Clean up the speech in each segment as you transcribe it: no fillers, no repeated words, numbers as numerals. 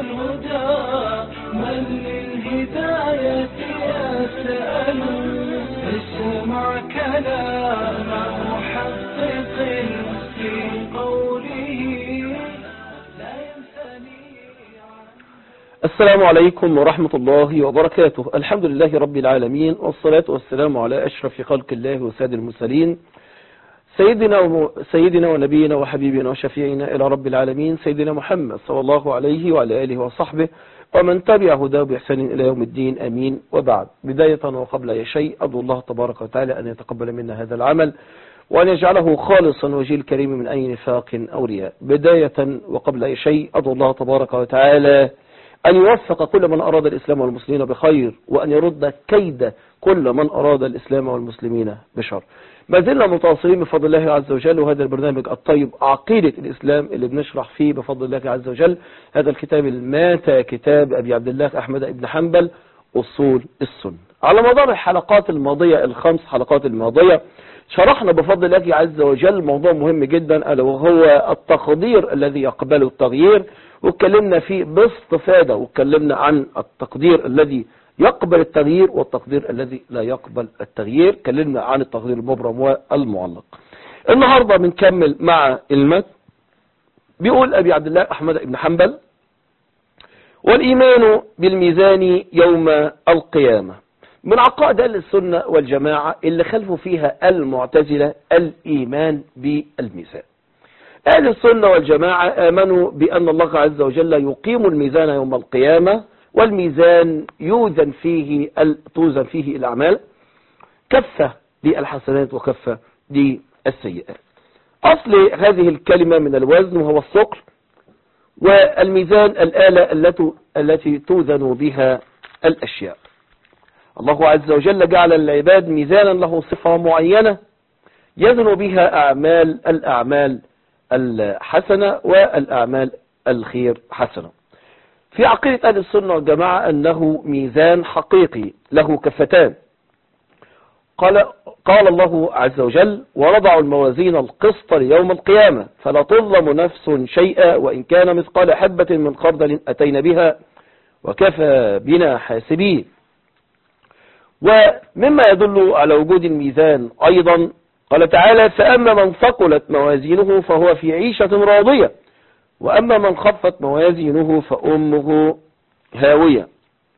الهدى من للهداية يسأل اسمع كلام محقق في قوله لا ينثني. السلام عليكم ورحمة الله وبركاته. الحمد لله رب العالمين، والصلاة والسلام على أشرف خلق الله وسيد المرسلين، سيدنا ونبينا وحبيبنا وشفيعنا إلى رب العالمين، سيدنا محمد صلى الله عليه وعلى آله وصحبه ومن تبع هداه بإحسان إلى يوم الدين، أمين. وبعد، بداية وقبل أي شيء أدعو الله تبارك وتعالى أن يتقبل منا هذا العمل وأن يجعله خالصا وجه الكريم من أي نفاق أو رياء. بداية وقبل أي شيء أدعو الله تبارك وتعالى أن يوفق كل من أراد الإسلام والمسلمين بخير، وأن يرد كيد كل من أراد الإسلام والمسلمين بشر. ما زلنا متواصلين بفضل الله عز وجل، وهذا البرنامج الطيب عقيدة الإسلام اللي بنشرح فيه بفضل الله عز وجل هذا الكتاب الماتع، كتاب أبي عبد الله أحمد بن حنبل أصول السنة. على مدار الحلقات الماضية، الخمس حلقات الماضية، شرحنا بفضل الله عز وجل موضوع مهم جدا، ألا وهو التقدير الذي يقبله التغيير، واتكلمنا فيه باستفاضة، واتكلمنا عن التقدير الذي يقبل التغيير والتقدير الذي لا يقبل التغيير. اتكلمنا عن التقدير المبرم والمعلق. النهاردة بنكمل مع المتن. بيقول أبي عبد الله أحمد بن حنبل: والإيمان بالميزان يوم القيامة من عقائد أهل السنة والجماعة اللي خلفوا فيها المعتزلة الإيمان بالميزان. أهل السنة والجماعة آمنوا بأن الله عز وجل يقيم الميزان يوم القيامة، والميزان توزن فيه الأعمال، كفة للحسنات وكفة للسيئات. أصل هذه الكلمة من الوزن وهو الثقل، والميزان الآلة التي توزن بها الأشياء. الله عز وجل جعل العباد ميزانا له صفة معينة يزن بها الأعمال الحسنة والأعمال الخير حسنة. في عقيدة أهل السنة والجماعة أنه ميزان حقيقي له كفتان. قال الله عز وجل: ونضع الموازين القسط ليوم القيامة فلا تظلم نفس شيئا وإن كان مثقال حبة من خردل أتينا بها وكفى بنا حاسبين. ومما يدل على وجود الميزان أيضا قال تعالى: فأما من ثقلت موازينه فهو في عيشة راضية وأما من خفت موازينه فأمه هاوية.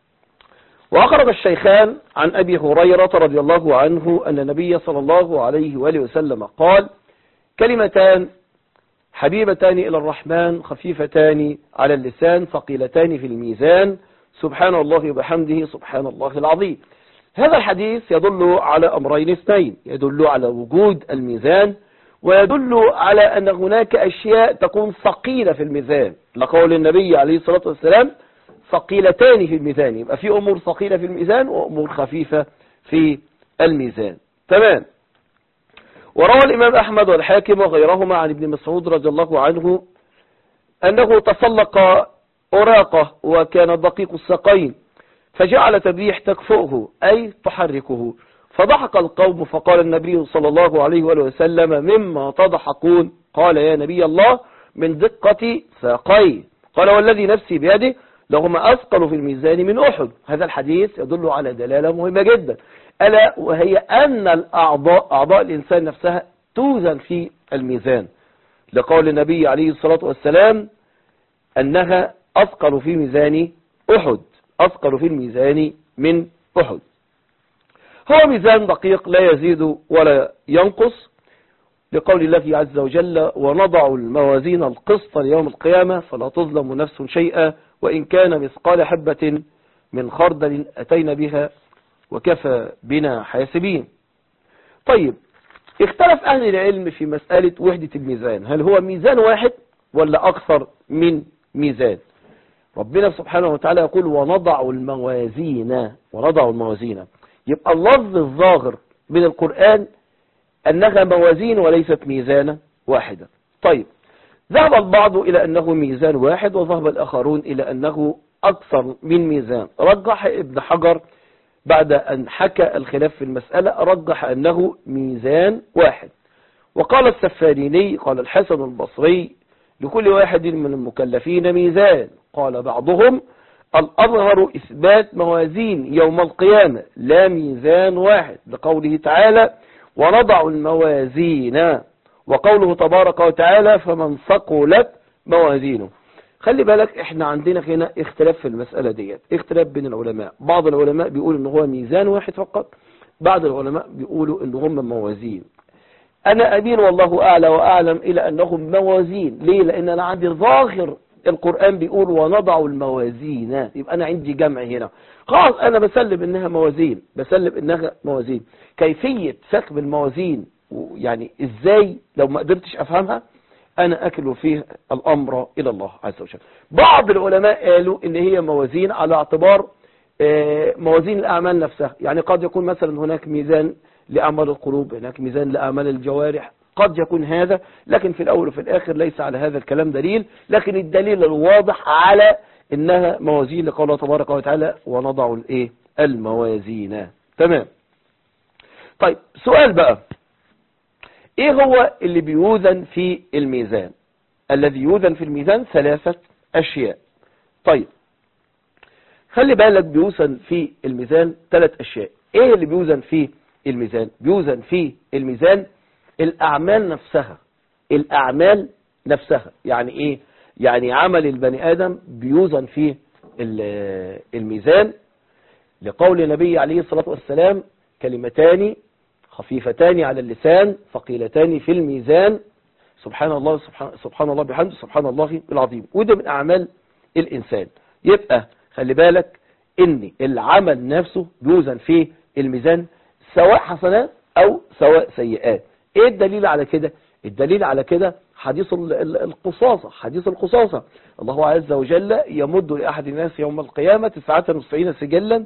وأخرج الشيخان عن أبي هريرة رضي الله عنه أن النبي صلى الله عليه وآله وسلم قال: كلمتان حبيبتان إلى الرحمن خفيفتان على اللسان ثقيلتان في الميزان سبحان الله وبحمده سبحان الله العظيم. هذا الحديث يدل على أمرين اثنين: يدل على وجود الميزان، ويدل على أن هناك أشياء تكون ثقيلة في الميزان، لقول النبي عليه الصلاة والسلام: ثقيلتان في الميزان. يبقى في أمور ثقيلة في الميزان وأمور خفيفة في الميزان. تمام. وروى الإمام أحمد والحاكم وغيرهما عن ابن مسعود رضي الله عنه أنه تسلق أراقه وكان دقيق الساقين فجعل تبيح تكفؤه أي تحركه، فضحك القوم فقال النبي صلى الله عليه وسلم: مما تضحكون؟ قال: يا نبي الله من دقة ساقي. قال: والذي نفسي بيده لهما أثقل في الميزان من أحد. هذا الحديث يدل على دلالة مهمة جدا، ألا وهي أن أعضاء الإنسان نفسها توزن في الميزان، لقول النبي عليه الصلاة والسلام أنها أثقل في ميزان أحد، أثقل في الميزان من أحد. هو ميزان دقيق لا يزيد ولا ينقص، لقول الله عز وجل: ونضع الموازين القسط ليوم القيامة فلا تظلم نفس شيئا وإن كان مثقال حبة من خردل أتينا بها وكفى بنا حاسبين. طيب، اختلف أهل العلم في مسألة وحدة الميزان، هل هو ميزان واحد ولا أكثر من ميزان؟ ربنا سبحانه وتعالى يقول: ونضع الموازين. يبقى اللفظ الظاهر من القرآن أنها موازين وليست ميزانا واحدة. طيب، ذهب البعض إلى أنه ميزان واحد، وذهب الآخرون إلى أنه أكثر من ميزان. رجح ابن حجر بعد أن حكى الخلاف في المسألة، رجح أنه ميزان واحد. وقال السفاريني، قال الحسن البصري: لكل واحد من المكلفين ميزان، قال بعضهم الأظهر إثبات موازين يوم القيامة لا ميزان واحد، لقوله تعالى ونضع الموازين، وقوله تبارك وتعالى فمن ثقلت موازينه. خلي بالك احنا عندنا هنا اختلاف في المسألة ديت، اختلاف بين العلماء. بعض العلماء بيقولوا ان هو ميزان واحد فقط، بعض العلماء بيقولوا ان هم موازين. انا امين والله اعلى واعلم الى انهم موازين. ليه؟ لان انا عندي ظاهر القرآن بيقول ونضع الموازين، يبقى انا عندي جمع هنا، خلاص انا بسلم انها موازين، بسلم انها موازين. كيفية سكب الموازين يعني ازاي لو ما قدرتش افهمها انا اكل فيه الامر الى الله عز وجل. بعض العلماء قالوا ان هي موازين على اعتبار موازين الاعمال نفسها، يعني قد يكون مثلا هناك ميزان لاعمال القلوب، هناك ميزان لاعمال الجوارح، قد يكون هذا، لكن في الاول وفي الاخر ليس على هذا الكلام دليل، لكن الدليل الواضح على انها موازين لقوله تبارك وتعالى ونضع الايه الموازين. تمام. طيب سؤال بقى، ايه هو اللي بيوزن في الميزان؟ الذي يوزن في الميزان 3 اشياء. طيب خلي بالك بيوزن في الميزان 3 اشياء. ايه اللي بيوزن في الميزان؟ بيوزن في الميزان الاعمال نفسها. الاعمال نفسها يعني ايه؟ يعني عمل البني ادم بيوزن في الميزان، لقول النبي عليه الصلاة والسلام كلمتان خفيفتان على اللسان ثقيلتان في الميزان سبحان الله سبحان الله بحمده سبحان الله العظيم. وده من أعمال الإنسان. يبقى خلي بالك إن العمل نفسه بيوزن في الميزان سواء حسنات أو سواء سيئات. إيه الدليل على كده؟ الدليل على كده حديث القصاصة. حديث القصاصة الله عز وجل يمد لأحد الناس يوم القيامة 99 سجلا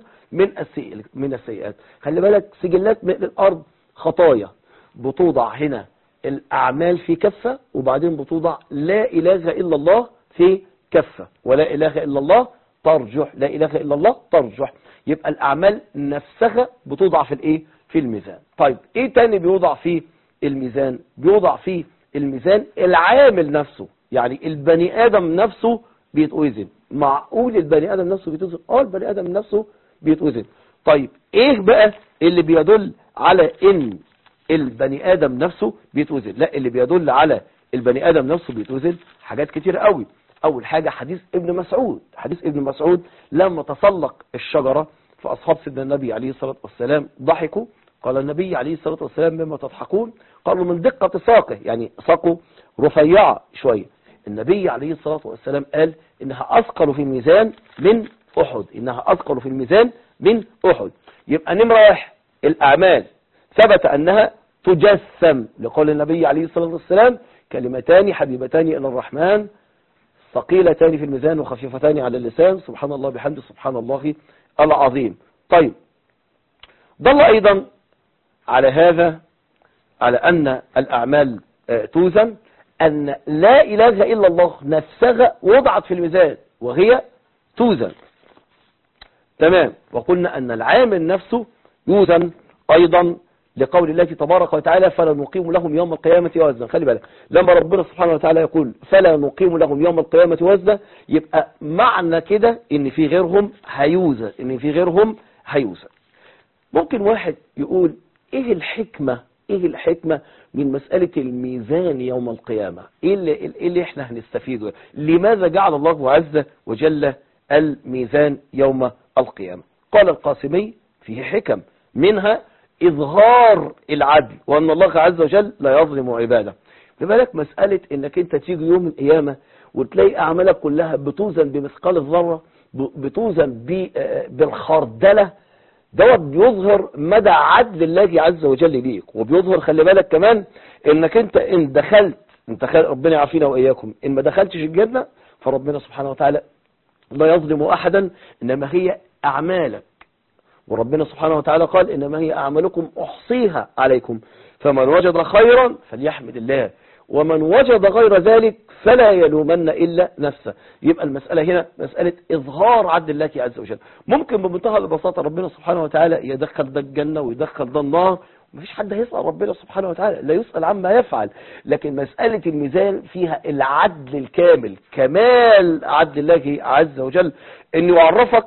من السيئات. خلي بالك سجلات من الأرض خطايا بتوضع هنا الأعمال في كفة، وبعدين بتوضع لا إله إلا الله في كفة، ولا إله إلا الله ترجح، لا إله إلا الله ترجح. يبقى الأعمال نفسها بتوضع في الإيه؟ في الميزان. طيب إيه تاني بيوضع في الميزان؟ بيوضع في الميزان العامل نفسه، يعني البني آدم نفسه بيتوزن. معقول البني آدم نفسه بيتوزن؟ البني آدم نفسه بيتوزن. طيب ايه بقى اللي بيدل على ان البني آدم نفسه بيتوزن؟ لا، اللي بيدل على البني آدم نفسه بيتوزن حاجات كتير قوي. اول حاجة حديث ابن مسعود. حديث ابن مسعود لما تسلق الشجرة فاصحاب سيدنا النبي عليه الصلاة والسلام ضحكوا، قال النبي عليه الصلاة والسلام مما تضحكون؟ قالوا من دقة ساقه، يعني ساقه رفيعة شوية. النبي عليه الصلاة والسلام قال انها اثقل في الميزان من احد، انها اثقل في الميزان من احد. يبقى نمرة 1 الاعمال ثبت انها تجسم، لقول النبي عليه الصلاة والسلام كلمتان حبيبتان الى الرحمن ثقيلتان في الميزان وخفيفتان على اللسان سبحان الله بحمده سبحان الله العظيم. طيب ضل ايضا على هذا، على ان الاعمال توزن، ان لا اله الا الله نفسها وضعت في الميزان وهي توزن. تمام. وقلنا ان العامل نفسه يوزن ايضا، لقول الله تبارك وتعالى فلا نقيم لهم يوم القيامة وزنا. خلي بالك لما ربنا سبحانه وتعالى يقول فلا نقيم لهم يوم القيامة وزنا، يبقى معنى كده ان في غيرهم هيوزن، ان في غيرهم هيوزن. ممكن واحد يقول ايه الحكمة من مسألة الميزان يوم القيامة؟ ايه اللي احنا هنستفيده؟ لماذا جعل الله عز وجل الميزان يوم القيامة؟ قال القاسمي فيه حكم، منها إظهار العدل، وأن الله عز وجل لا يظلم عباده. لذلك مسألة إنك أنت تيجي يوم القيامة وتلاقي أعمالك كلها بتوزن بمثقال الذرة، بتوزن بالخردلة، دوت بيظهر مدى عدل الله عز وجل ليك، وبيظهر خلي بالك كمان إنك أنت إن دخلت ربنا يعافينا وإياكم، إن ما دخلتش الجنة فربنا سبحانه وتعالى لا يظلم أحدا، إنما هي أعمالك. وربنا سبحانه وتعالى قال إنما هي أعمالكم أحصيها عليكم فمن وجد خيرا فليحمد الله ومن وجد غير ذلك فلا يلومن إلا نفسه. يبقى المسألة هنا مسألة إظهار عدل الله عز وجل. ممكن بمنتهى البساطة ربنا سبحانه وتعالى يدخل ده الجنة ويدخل ده النار مفيش حد هيسأل ربنا سبحانه وتعالى، لا يسأل عما يفعل. لكن مسألة الميزان فيها العدل الكامل، كمال عدل الله عز وجل، انه يعرفك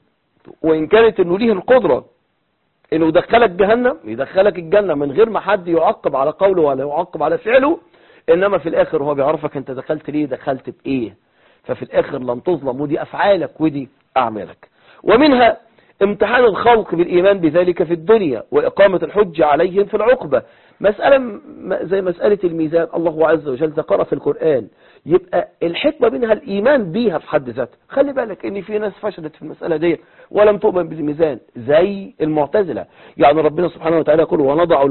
وان كانت انه ليه القدرة انه يدخلك جهنم، يدخلك الجنة من غير ما حد يعقب على قوله ولا يعقب على فعله، انما في الاخر هو بيعرفك انت دخلت ليه، دخلت بايه. ففي الاخر لن تظلم، ودي افعالك ودي اعمالك. ومنها امتحان الخلق بالإيمان بذلك في الدنيا وإقامة الحج عليهم في العقبة. مسألة زي مسألة الميزان الله عز وجل ذكرها في القرآن، يبقى الحكمة منها الإيمان بيها في حد ذاتها. خلي بالك ان في ناس فشلت في المسألة دي ولم تؤمن بالميزان زي المعتزلة. يعني ربنا سبحانه وتعالى يقول ونضع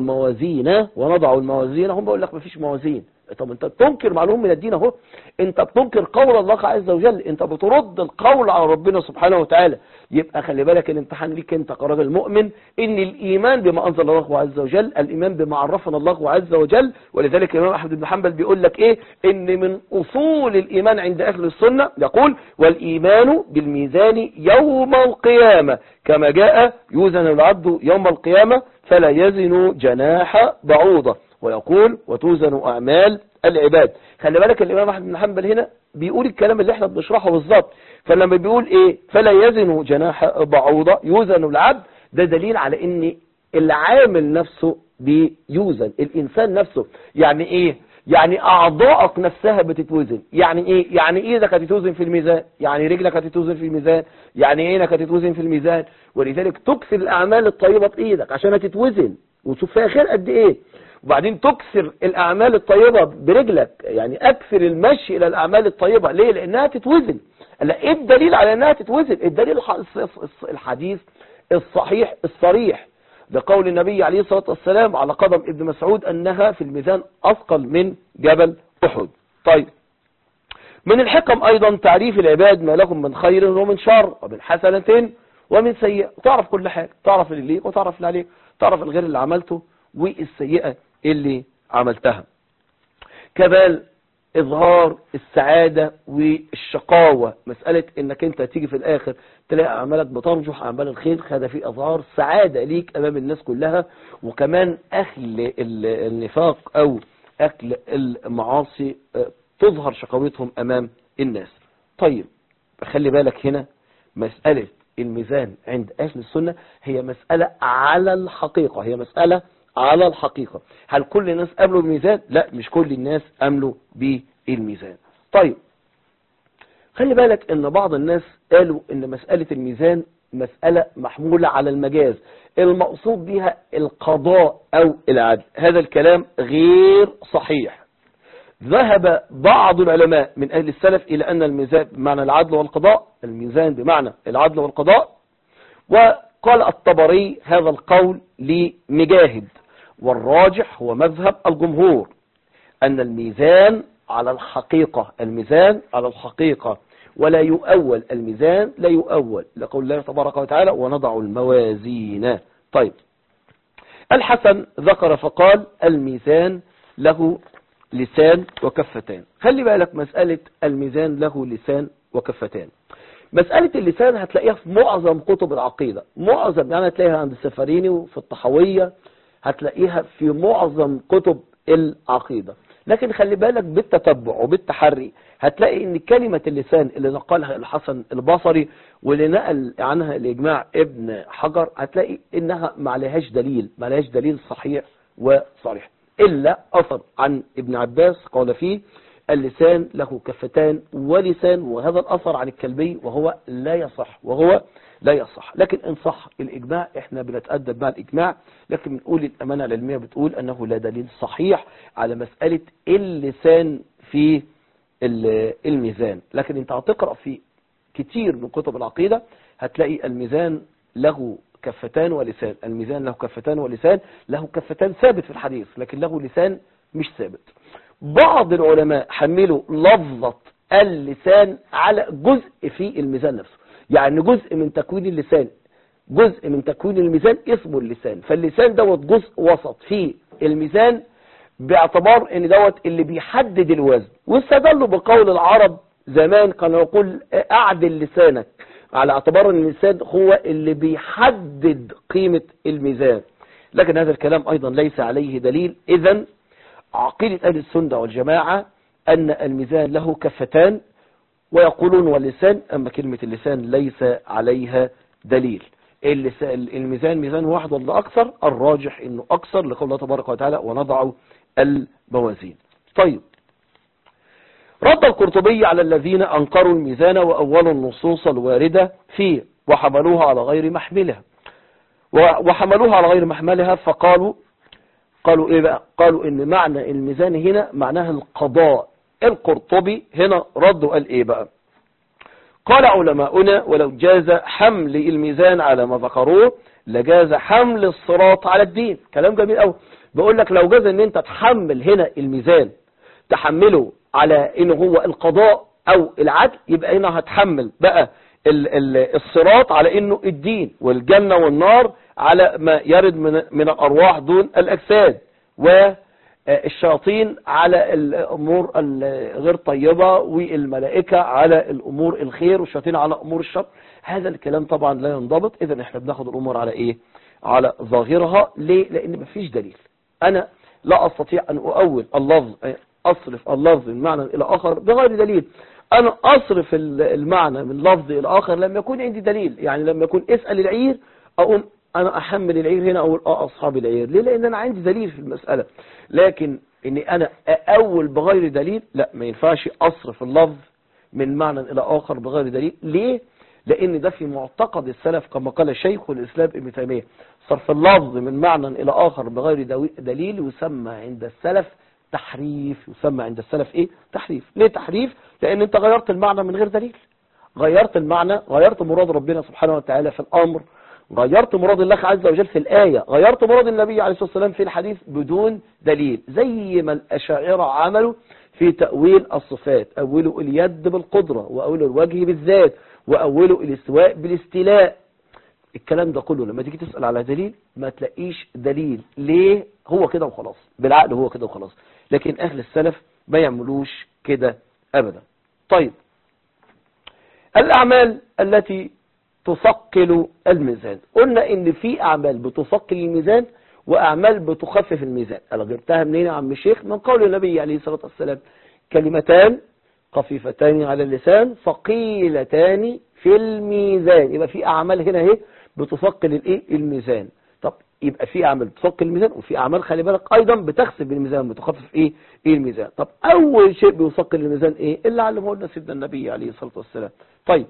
الموازين، هم بيقول لك مفيش موازين. طب انت بتنكر معلوم من الدين اهو، انت بتنكر قول الله عز وجل، انت بترد القول على ربنا سبحانه وتعالى. يبقى خلي بالك الامتحان ليك انت كراجل مؤمن، ان الايمان بما انزل الله عز وجل، الايمان بما عرفنا الله عز وجل. ولذلك الامام احمد بن حنبل بيقول لك ايه، ان من اصول الايمان عند اهل السنة يقول والايمان بالميزان يوم القيامة كما جاء يوزن العبد يوم القيامة فلا يزن جناح بعوضة، ويقول وتوزن أعمال العباد. خلي بالك الإمام أحمد بن حنبل هنا بيقول الكلام اللي احنا بنشرحه بالظبط. فلما بيقول ايه فلا يزن جناح بعوضة يوزن العبد، ده دليل على ان العامل نفسه بيوزن، الإنسان نفسه. يعني ايه؟ يعني أعضائك نفسها بتتوزن. يعني ايه؟ يعني ايدك هتتوزن في الميزان، يعني رجلك هتتوزن في الميزان، يعني عينك هتتوزن في الميزان. ولذلك تكسر الأعمال الطيبة بإيدك عشان هتتوزن وتشوف فيها خير قد ايه. وبعدين تكسر الأعمال الطيبة برجلك، يعني أكثر المشي إلى الأعمال الطيبة. ليه؟ لأنها تتوزن. إيه الدليل على أنها تتوزن؟ الدليل الحديث الصحيح الصريح بقول النبي عليه الصلاة والسلام على قدم ابن مسعود أنها في الميزان أثقل من جبل أحد. طيب، من الحكم أيضا تعريف العباد ما لهم من خير ومن شر ومن حسنة ومن سيئة. تعرف كل حاجة، تعرف اللي ليك وتعرف اللي عليك، تعرف الغير اللي عملته والسيئة اللي عملتها. كذلك إظهار السعادة والشقاوة، مسألة إنك أنت تيجي في الآخر تلاقي أعمالك بترجح أعمال الخير، هذا في إظهار سعادة ليك أمام الناس كلها. وكمان أهل النفاق أو أكل المعاصي تظهر شقاوتهم أمام الناس. طيب، خلي بالك هنا مسألة الميزان عند أهل السنة هي مسألة على الحقيقة، هي مسألة على الحقيقة. هل كل الناس أملوا بالميزان؟ لا، مش كل الناس أملوا بالميزان. طيب، خلي بالك ان بعض الناس قالوا ان مسألة الميزان مسألة محمولة على المجاز، المقصود بها القضاء او العدل. هذا الكلام غير صحيح. ذهب بعض العلماء من اهل السلف الى ان الميزان بمعنى العدل والقضاء، الميزان بمعنى العدل والقضاء. وقال الطبري هذا القول لمجاهد، والراجح هو مذهب الجمهور أن الميزان على الحقيقة، الميزان على الحقيقة ولا يؤول، الميزان لا يؤول، لقول الله تبارك وتعالى ونضع الموازين. طيب، الحسن ذكر فقال الميزان له لسان وكفتان. خلي بالك مسألة الميزان له لسان وكفتان، مسألة اللسان هتلاقيها في معظم كتب العقيدة، معظم، يعني هتلاقيها عند السفريني وفي الطحوية، هتلاقيها في معظم كتب العقيدة. لكن خلي بالك بالتتبع وبالتحري هتلاقي ان كلمة اللسان اللي نقلها الحسن البصري واللي نقل عنها الإجماع ابن حجر، هتلاقي انها ما عليهاش دليل صحيح وصريح، إلا أثر عن ابن عباس قال فيه اللسان له كفتان ولسان، وهذا الأثر عن الكلبي وهو لا يصح. لكن إن صح الإجماع احنا بنتأدب مع الإجماع، لكن بنقول الأمانة العلمية بتقول أنه لا دليل صحيح على مسألة اللسان في الميزان. لكن انت هتقرأ في كتير من كتب العقيدة هتلاقي الميزان له كفتان ولسان، الميزان له كفتان ولسان، له كفتان ثابت في الحديث لكن له لسان مش ثابت. بعض العلماء حملوا لفظة اللسان على جزء في الميزان نفسه، يعني جزء من تكوين اللسان، جزء من تكوين الميزان اسمه اللسان، فاللسان دوت جزء وسط في الميزان باعتبار ان دوت اللي بيحدد الوزن. واستدلوا بقول العرب زمان كانوا يقول اعدل لسانك، على اعتبار ان اللسان هو اللي بيحدد قيمة الميزان. لكن هذا الكلام أيضا ليس عليه دليل. إذن عقيدة أهل السنة والجماعة أن الميزان له كفتان، ويقولون واللسان، أما كلمة اللسان ليس عليها دليل. الميزان ميزان واحد ولا أكثر؟ الراجح أنه أكثر، لقول الله تبارك وتعالى ونضع الموازين. طيب، رد القرطبي على الذين أنكروا الميزان وأولوا النصوص الواردة فيه وحملوها على غير محملها فقالوا إيه بقى؟ قالوا إن معنى الميزان هنا معناها القضاء. القرطبي هنا رد وقال إيه بقى؟ قال علماؤنا ولو جاز حمل الميزان على ما ذكروه لجاز حمل الصراط على الدين. كلام جميل قوي. بقول لك لو جاز ان انت تحمل هنا الميزان، تحمله على انه هو القضاء او العدل، يبقى هنا هتحمل بقى الصراط على انه الدين، والجنة والنار على ما يرد من الارواح دون الاجساد، والشياطين على الامور الغير طيبة، والملائكة على الامور الخير، والشياطين على امور الشر. هذا الكلام طبعا لا ينضبط. اذا احنا بناخد الامور على ايه؟ على ظاهرها. ليه؟ لان مفيش دليل. انا لا استطيع ان اؤول اللفظ، اصرف اللفظ من معنى الى اخر بغير دليل. انا اصرف المعنى من لفظ الى اخر لما يكون عندي دليل. يعني لما يكون اسأل العير، اقول انا احمل العير هنا، اقول اصحاب العير. ليه؟ لان انا عندي دليل في المسألة. لكن اني انا اؤول بغير دليل، لا، ما ينفعش اصرف اللفظ من معنى الى اخر بغير دليل. ليه؟ لان ده في معتقد السلف، كما قال شيخ الاسلام ابن تيمية، صرف اللفظ من معنى الى اخر بغير دليل يسمى عند السلف تحريف. يسمى عند السلف ايه؟ تحريف. ليه تحريف؟ لان انت غيرت المعنى من غير دليل. غيرت المعنى، غيرت مراد ربنا سبحانه وتعالى في الامر، غيرت مراد الله عز وجل في الآية، غيرت مراد النبي عليه الصلاة والسلام في الحديث بدون دليل. زي ما الأشاعرة عملوا في تأويل الصفات، أولوا اليد بالقدرة، وأولوا الوجه بالذات، وأولوا الاستواء بالاستيلاء. الكلام ده كله لما تيجي تسأل على دليل ما تلاقيش دليل. ليه؟ هو كده وخلاص، بالعقل هو كده وخلاص. لكن أهل السلف ما يعملوش كده أبدا. طيب، الأعمال التي تثقل الميزان، قلنا ان في اعمال بتثقل الميزان واعمال بتخفف الميزان. انا جبتها منين يا عم الشيخ؟ من قول النبي عليه الصلاة والسلام: كلمتان خفيفتان على اللسان ثقيلتان في الميزان. يبقى في اعمال هنا اهي بتثقل الايه؟ الميزان. طب يبقى في اعمال بتثقل الميزان، وفي اعمال خلي بالك ايضا بتخسف الميزان، بتخفف ايه الميزان. طب اول شيء بيثقل الميزان ايه؟ اللي علمه لنا سيدنا النبي عليه الصلاة والسلام. طيب،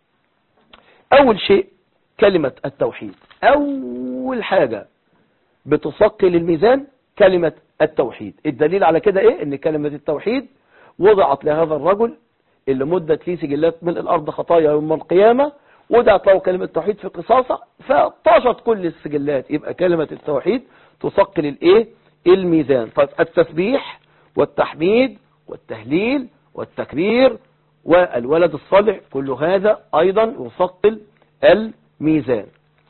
أول شيء كلمة التوحيد. أول حاجة بتثقل الميزان كلمة التوحيد. الدليل على كده إيه؟ إن كلمة التوحيد وضعت لهذا الرجل اللي مدت فيه سجلات من الأرض خطايا يوم القيامة، وضعت له كلمة التوحيد في قصاصة فطاشت كل السجلات. يبقى كلمة التوحيد تثقل الإيه؟ الميزان. طيب، التسبيح والتحميد والتهليل والتكبير والولد الصالح، كل هذا أيضا يثقل الميزان.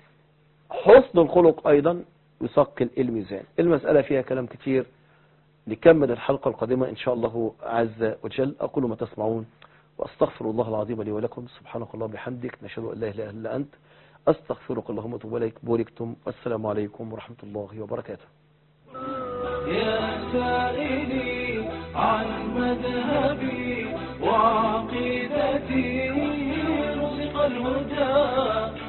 حسن الخلق أيضا يثقل الميزان. المسألة فيها كلام كتير، نكمل الحلقة القادمة إن شاء الله عز وجل. أقول ما تسمعون وأستغفر الله العظيم لي ولكم. سبحانك اللهم وبحمدك، نشهد أن لا إله إلا أنت، أستغفرك اللهم وأتوب إليك. بوركتم، والسلام عليكم ورحمة الله وبركاته. يا سائلي عن مذهبي وعقيدتي، رزق الهدى